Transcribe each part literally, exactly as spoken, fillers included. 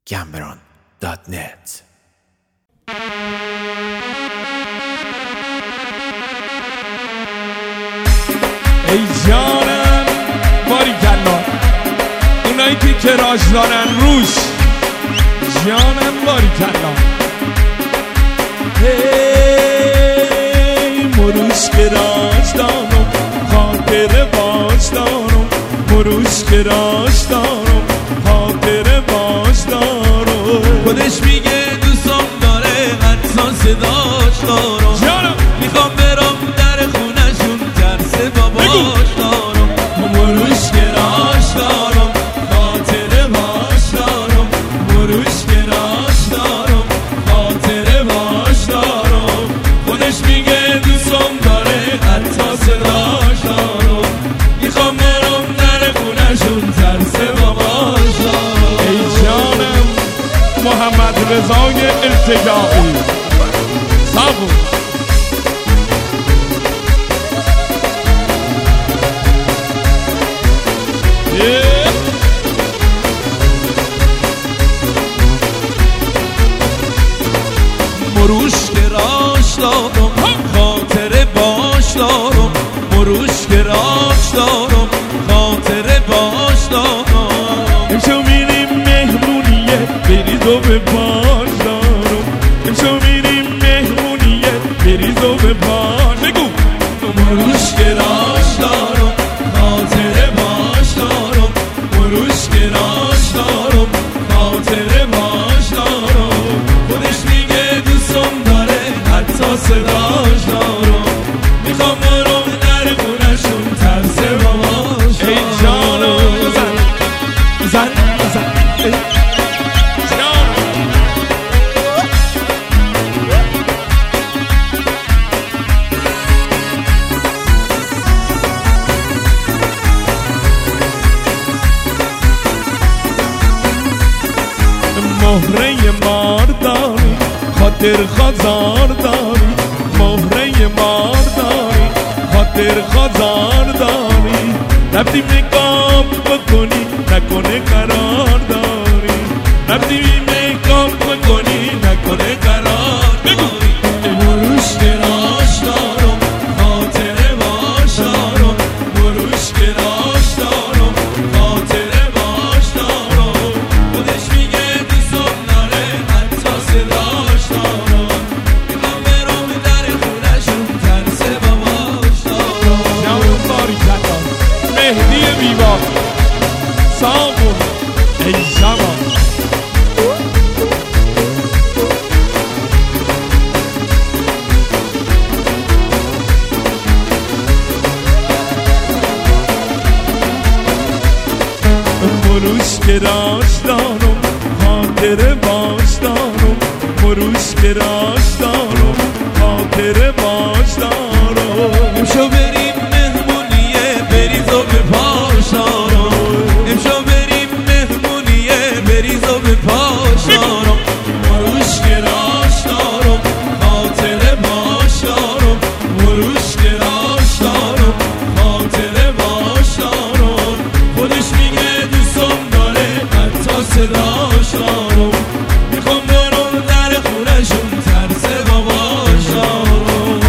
گمبران دات نت. ای جانم باریکلا، اونایی که کراش دارن روش، جانم باریکلا. هی مروش کراش دارم، خاطر باش دارم، مروش کراش دارم، خاطر باش دارم. خودش میگه دوستم داره، حتی صداش دارم. جانم میخوام برم در خونشون، ترس باباش دارم. مروش کراش دارم، خاطر باش دارم، مروش کراش دارم، خاطر باش دارم. خودش میگه دوستم داره، حتی صداش دارم. میخوام برم در خونشون، ترس باباش دارم. ای جانم محمد رضای التجاعی صبر. مروش کراش دارم، خاطر باش دارم، مروش کراش دارم، خاطر باش دارم. امشو میریم مهمونیه، بریز و به باش دارم. امشو میریم مهمونیه، بریز و به باش. بگو مروش کراش دارم، خاطر باش دارم، مروش کراش دارم، خاطر باش دارم. خودش میگه دوستم داره، حتی صداش دارم. میخوام برم در خونشون، ترس باباش دارم. ای جانم بزن بزن بزن. ای جانم مهره مار داری، خاطر خزار داری. مهره مار داری، خاطر خزار داری. رفتی میکاپ بکنی، نکنه قرار داری. رفتی میکاپ بکنی، نکنه قرار داری. مروش کراش دارم، خاطر باش دارم، مروش کراش دارم، خاطر باش دارم. خودش میگه دوستم داره، حتی صداش دارم. میخوام برم در خونشون، ترس باباش دارم. جانم باریکلا مهدی بیوا سامون. ای زمان مروش کراش دارم، خاطر باش دارم، مروش کراش دارم، خاطر باش دارم. امشو بریم مهمونیه، بریز و به پاش دارم. امشو بریم مهمونیه، بریز و به پاش دارم. مروش کراش دارم، خاطر باش دارم، مروش کراش دارم، خاطر باش دارم. خودش میگه دوستم داره، حتی صداش دارم. میخوام برم در خونشون، ترس باباش دارم.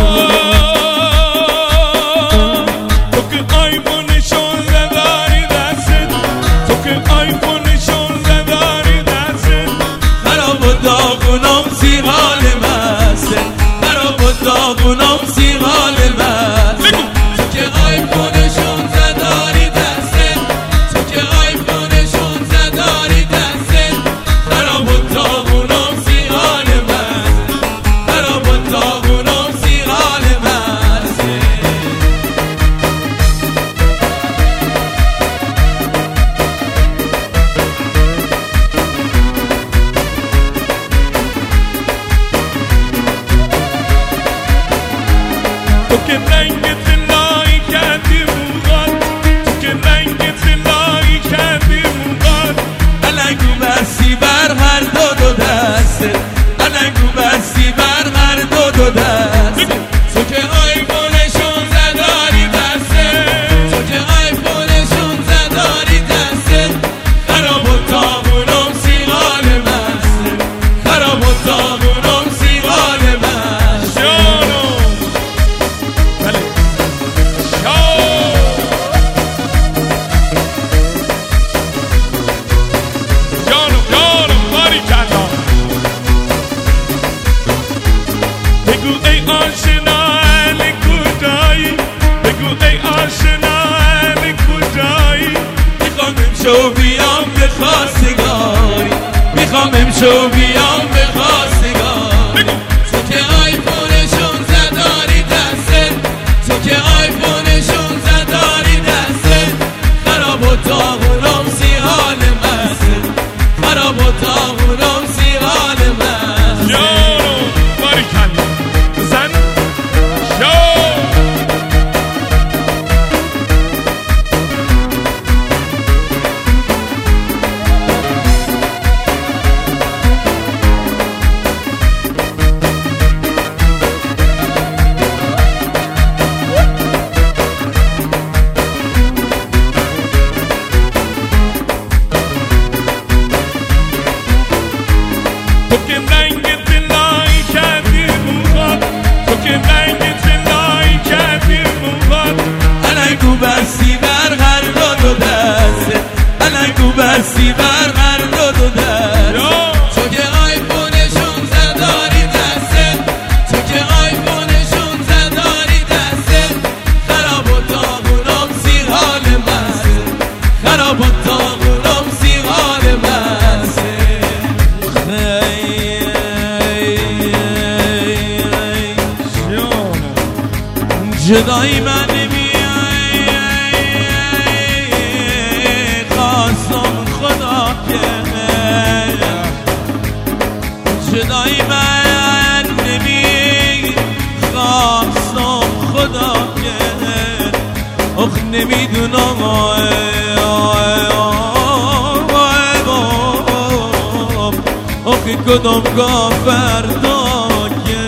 تو که آیفون شانزده داری دستت، تو که آیفون شانزده داری دستت. خراب و داغونم سیغال مسته، خراب و داغونم سیغال مسته. تو که آیفون شانزده داری دستت، تو که آیفون شانزده داری دستت. خراب و داغونم سیغال مسته، خراب و داغونم سیغال مسته. امشو بیام به خواستگاری، میخوام امشو بیام به خواستگاری. تو که آیفونشون زداری دسته، تو که آیفونشون زداری دسته، خراب و تاغونم سی حال مسته، خراب و تاغونم سی حال مسته. یارو باریکن زن شو تو که رنگت لای کردی موهات، تو که رنگت لای کردی موهات. الانگو بستی بر هر دو دسته، الانگو بستی بر هر دو دسته. تو که آیفونشون زداری دسته، تو که آیفونشون زداری دسته، خراب و تاغونم سی حال مسته، خراب و تاغونم سی حال مسته. جدایی من نمیای، خواستم خدا که جدایی من نمی خواستم خدا که اخ نمیدونم اخ کدام گافر دا که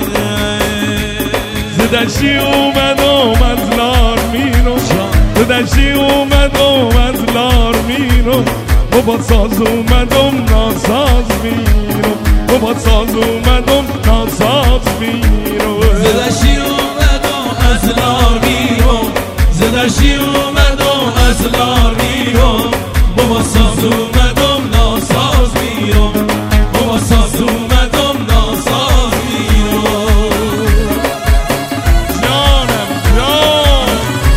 زدشی اومدم از لار میرم، زدشی اومدم از لار میرم، بابا ساز اومدم ناساز میرم، بابا ساز اومدم ناساز میرم. زدشی اومدم از لار میرم، زدشی اومدم از لار میرم، بابا ساز اومدم ناساز میرم، بابا ساز اومدم ناساز میرم. جانم جان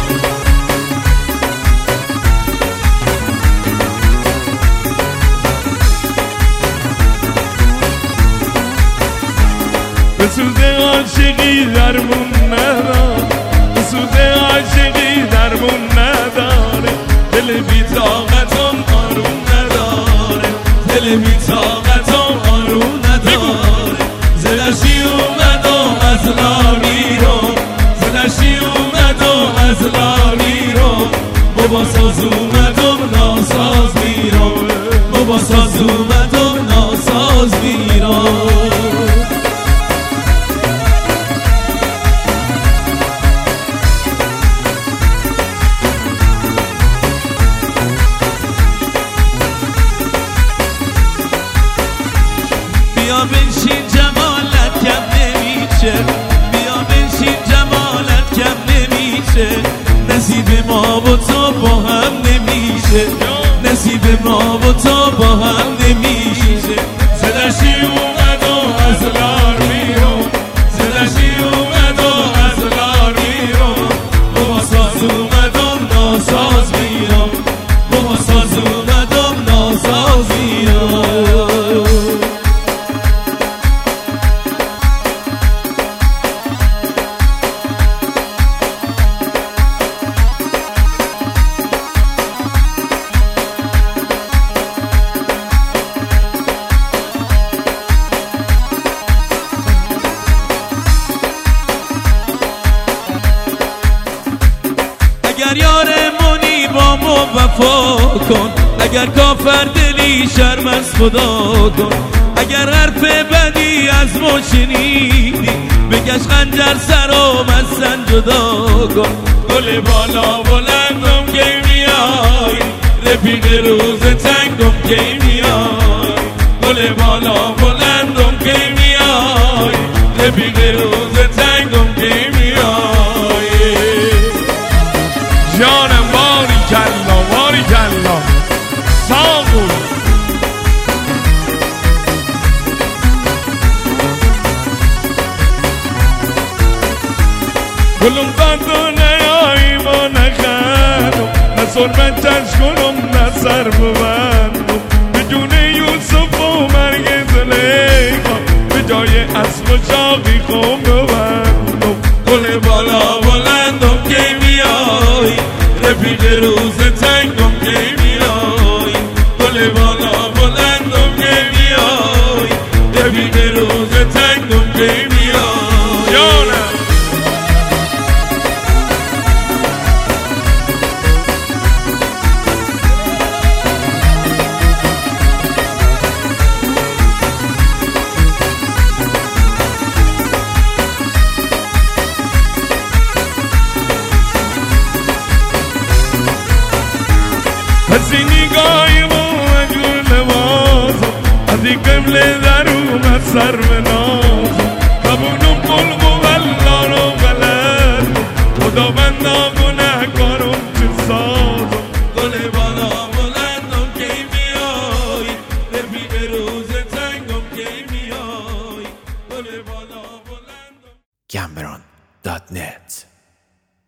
به سوز عاشقی درمون نداره، به سوز عاشقی درمون نداره، دل بی طاقتم آروم نداره، دل بی طاقتم آروم نداره. زدشی اومدم از لار میرم، زدشی اومدم از لار میرم، بابا ساز اومدم ناساز میرم، بابا ساز اومدم ناساز میرم. بیا بنشین جمالت کم نمیشه، بیا بنشین جمالت کم نمیشه، نصیب ما و تو با هم نمیشه، نصیب ما و تو با هم نمیشه. زدشی اومدم از لار میرم، زدشی اومدم از لار میرم، بابا ساز اومدم ناساز میرم، بابا ساز اومدم ناساز میرم. اگر یارمونی با ما وفا کن، اگر کافر دلی شرم از خدا کن، اگر حرف بدی از ما شنیدی بکش خنجر سرم از سن جدا کن. گل بالا بلندم کی میای، رفیق روز تنگم کی میای، گل بالا بلندم کی میای، رفیق روز تنگم کی میای. جانم باری کلا باری کلا ساقو گلم قدو نیایی با نخرم، نه سرمت چشکنم نه سر بود از مجاقی خون ببندم گل بالا بلندم که میای رفیق روز تنگم که میای گل بالا بلندم که میای رفیق روز تنگم که میای جانم از این نگاهی با اجور نوازم از این قبل در اومد سر به نازم